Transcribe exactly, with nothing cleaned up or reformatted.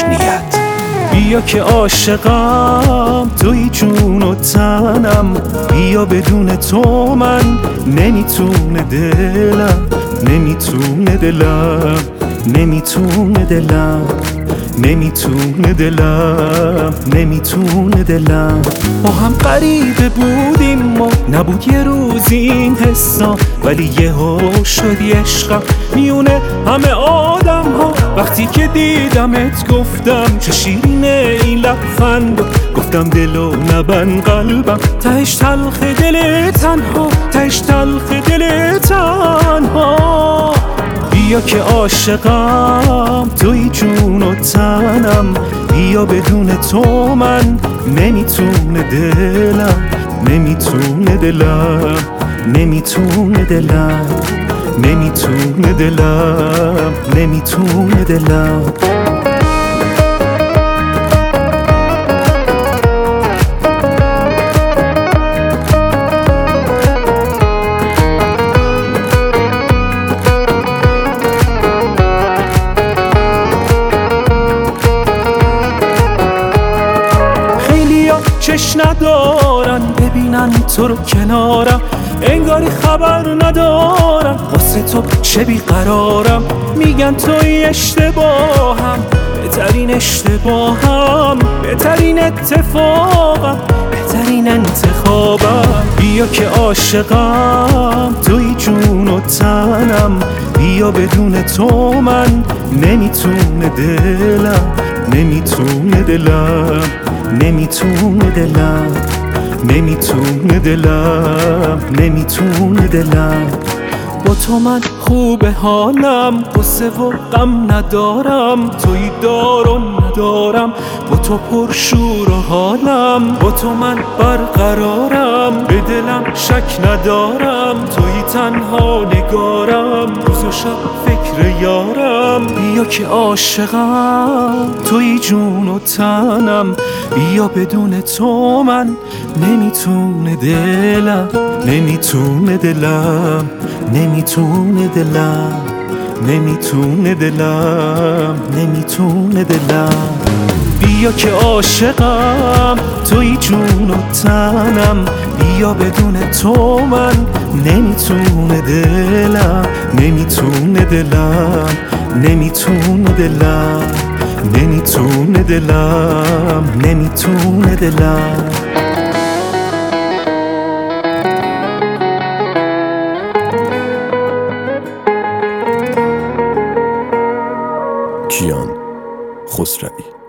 تشنیعت. بیا که عاشقم توی جون و تنم، بیا بدون تو من نمیتونه دلم، نمیتونه دلم، نمیتونه دلم، نمیتونه دلم، نمیتونه دلم. با هم غریبه بودیم و نبود یه روزی این حسا، ولی یهو شدی عشقم میونه همه آدم ها. وقتی که دیدمت گفتم چه شیرینه این لبخند، گفتم دلو نبند قلبم، تهش تلخ دل تنها، تهش تلخ دل تنها. بیا که عاشقم توی جون و تنم، بیا بدون تو من نمیتونه دلم، نمیتونه دلم، نمیتونه دلم، نمیتونه دلم، نمیتونه دلم. چش ندارن ببینن تو رو کنارم، انگاری خبر ندارن واسه تو چه بیقرارم. میگن توی اشتباهم، بهترین اشتباهم، بهترین اتفاقم، بهترین انتخابم. بیا که عاشقم توی جون و تنم، بیا بدون تو من نمیتونه دلم، نمیتونه دلم، نمیتونه دلم، نمیتونه دلم، نمیتونه دلم. با تو من خوب حالم، قصه و غم ندارم، توی دار و ندارم، با تو پر شور و حالم، با تو من برقرارم، به دلم شک ندارم، توی تنها نگارم، روز و شب فکر یارم. بیا که عاشقم توی جون و تنم، بیا بدون تو من نمیتونه دلم، نمیتونه دلم، نمیتونه دلم، نمیتونه دلم، نمیتونه دلم. بیا که عاشقم توی جون و تنم، بیا بدون تو من نمیتونه دلم، نمیتونه دلم، نمیتونه دلم، نمیتونه دلم، نمیتونه دلم. کیان خسروی.